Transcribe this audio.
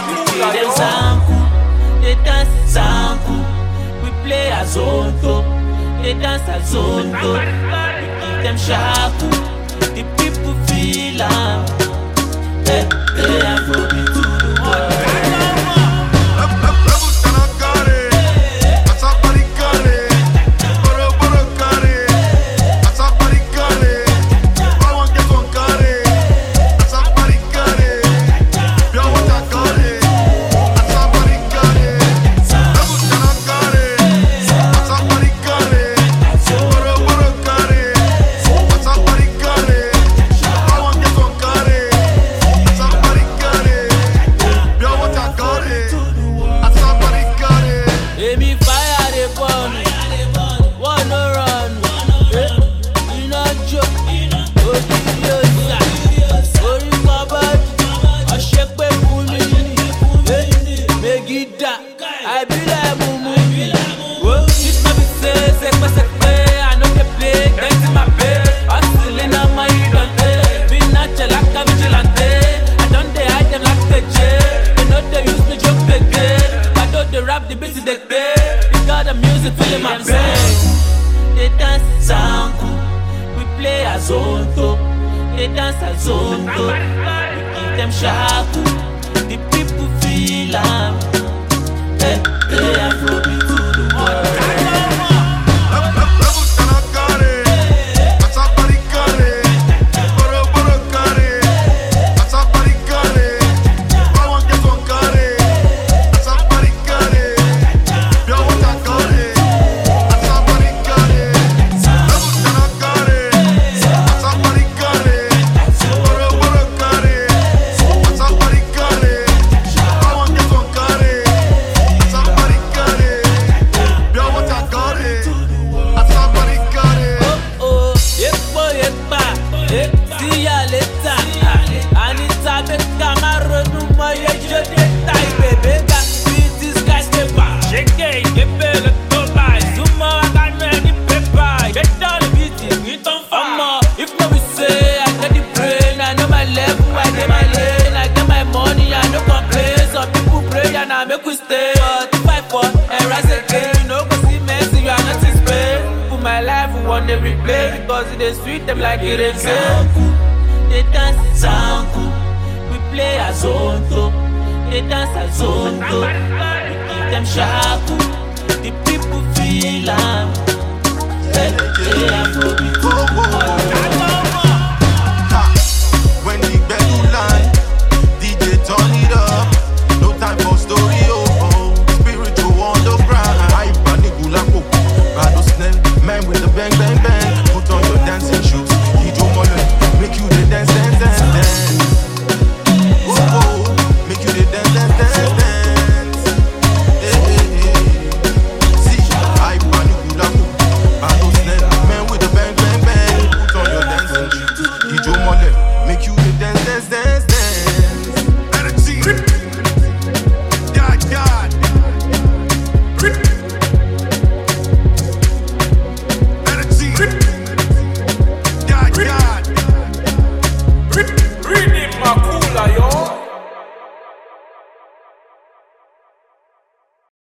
play them zanku, they dance zanku. We play azonto, they dance azonto. We give them shaku, the people feel am. They Afrobeat to the world. I be like mumu. This no be say I know they play, dance in my bed. Hustling on my idante, be natural like a vigilante. I don't they hide them like the jail. They know they use me joke again. I know they rap the beats they play. We got the music filling my brain. They dance zanku, we play azonto. They dance azonto, we give them shaku. The people feel am. They Afrobeat to the world. See ya later. Anita make camera no more. You just die, baby. Got beat this guy's paper. Shake it, get better, go by. Zuma, I got no any paper. Get down the beat, we don't fall. If no we say I got the brain, I know my level, I get my lane, I get my money, I no complain. Some people pray and I make we stay. But if I fall and rise again, you know go see Messi, you are not in Spain. Put my life on one every play because it is sweet them like it is. They dance zanku, we play azonto. They dance azonto, we give them shaku. The people feel am. They Afrobeat to the world.